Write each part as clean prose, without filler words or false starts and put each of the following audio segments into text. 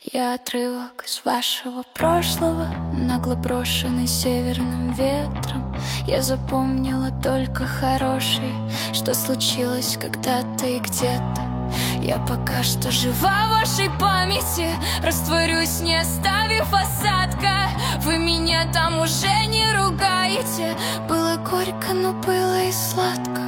Я отрывок из вашего прошлого, нагло брошенный северным ветром. Я запомнила только хорошее, что случилось когда-то и где-то. Я пока что жива в вашей памяти, растворюсь, не оставив осадка. Вы меня там уже не ругаете, было горько, но было и сладко.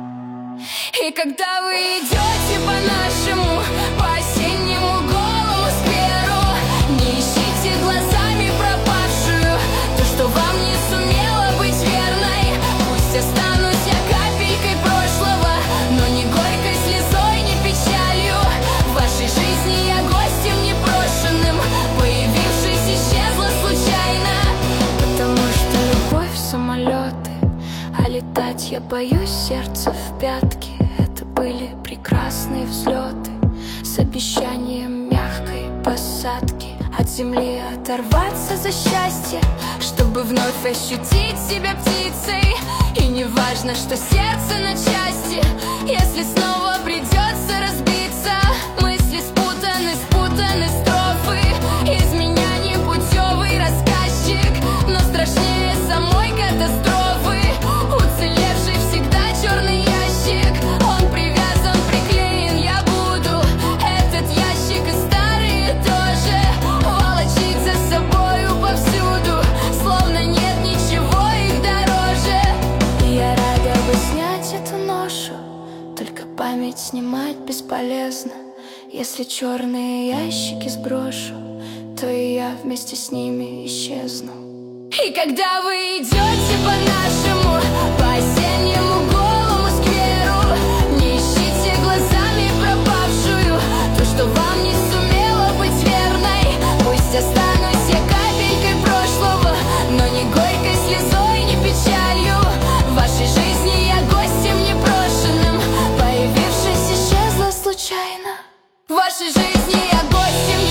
И когда вы идете по-нашему, по-осеннему голому скверу, не ищите глазами пропавшую то, что вам не сумела быть верной. Пусть останусь я капелькой прошлого, но не горькой слезой, не печалью. В вашей жизни я гостем непрошенным, появившись, исчезла случайно. Потому что любовь — самолеты, а летать я боюсь, сердце в пятки. Это были прекрасные взлеты с обещанием мягкой посадки. От земли оторваться за счастье, чтобы вновь ощутить себя птицей. И не важно, что сердце на части, если снова придется разбиться. Мысли спутаны, спутаны строфы, из меня непутевый рассказчик. Но страшнее самой катастрофы уцелевший всегда черный ящик. Он привязан, приклеен, я буду этот ящик и старые тоже волочить за собою повсюду, словно нет ничего их дороже. И я рада бы снять эту ношу, только память снимать бесполезно. Если черные ящики сброшу, то и я вместе с ними исчезну. И когда вы идете по-нашему, по-осеннему голому скверу, не ищите глазами пропавшую то, что вам не сумела быть верной. Пусть останусь я капелькой прошлого, но не горькой слезой, не печалью. В вашей жизни я гостем непрошенным, появившись, исчезла случайно. В вашей жизни я гостем